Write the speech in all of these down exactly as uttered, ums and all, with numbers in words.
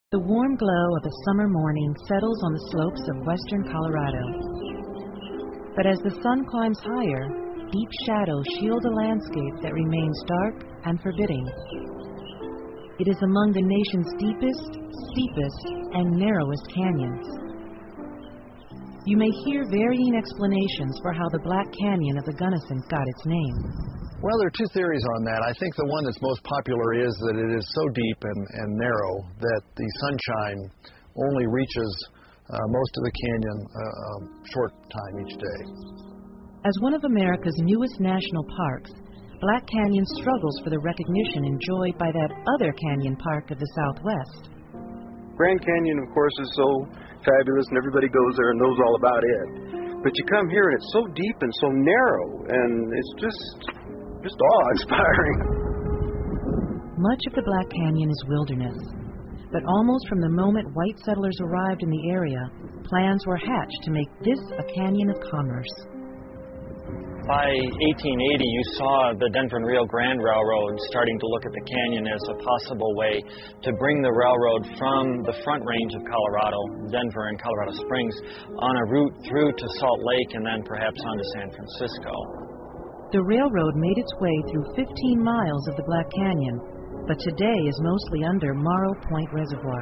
The warm glow of a summer morning settles on the slopes of western Colorado. But as the sun climbs higher, deep shadows shield a landscape that remains dark and forbidding. It is among the nation's deepest, steepest, and narrowest canyons. You may hear varying explanations for how the Black Canyon of the Gunnison got its name. Well, there are two theories on that. I think the one that's most popular is that it is so deep and, and narrow that the sunshine only reaches uh, most of the canyon uh, a short time each day. As one of America's newest national parks, Black Canyon struggles for the recognition enjoyed by that other canyon park of the Southwest. Grand Canyon, of course, is so fabulous, and everybody goes there and knows all about it. But you come here, and it's so deep and so narrow, and it's just... just awe-inspiring. Much of the Black Canyon is wilderness, but almost from the moment white settlers arrived in the area, plans were hatched to make this a canyon of commerce. By eighteen eighty, you saw the Denver and Rio Grande Railroad starting to look at the canyon as a possible way to bring the railroad from the front range of Colorado, Denver and Colorado Springs, on a route through to Salt Lake and then perhaps on to San Francisco. The railroad made its way through fifteen miles of the Black Canyon, but today is mostly under Morrow Point Reservoir.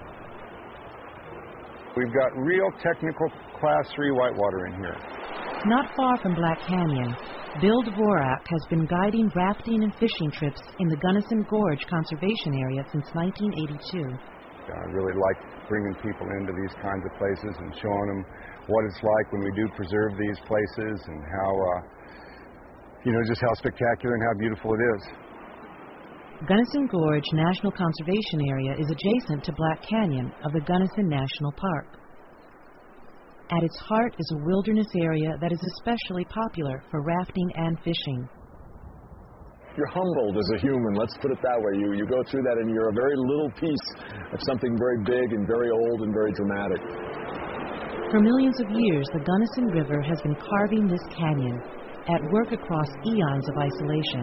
We've got real technical Class three whitewater in here. Not far from Black Canyon, Bill Dvorak has been guiding rafting and fishing trips in the Gunnison Gorge Conservation Area since nineteen eighty-two. I really like bringing people into these kinds of places and showing them what it's like when we do preserve these places and how... Uh, You know, just how spectacular and how beautiful it is. Gunnison Gorge National Conservation Area is adjacent to Black Canyon of the Gunnison National Park. At its heart is a wilderness area that is especially popular for rafting and fishing. You're humbled as a human, let's put it that way. You, you go through that and you're a very little piece of something very big and very old and very dramatic. For millions of years, the Gunnison River has been carving this canyon, at work across eons of isolation.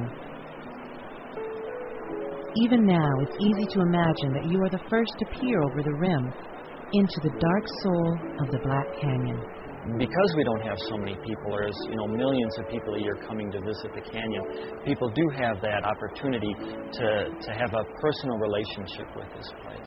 Even now, it's easy to imagine that you are the first to peer over the rim into the dark soul of the Black Canyon. Because we don't have so many people, there's you know millions of people a year coming to visit the canyon, people do have that opportunity to, to have a personal relationship with this place.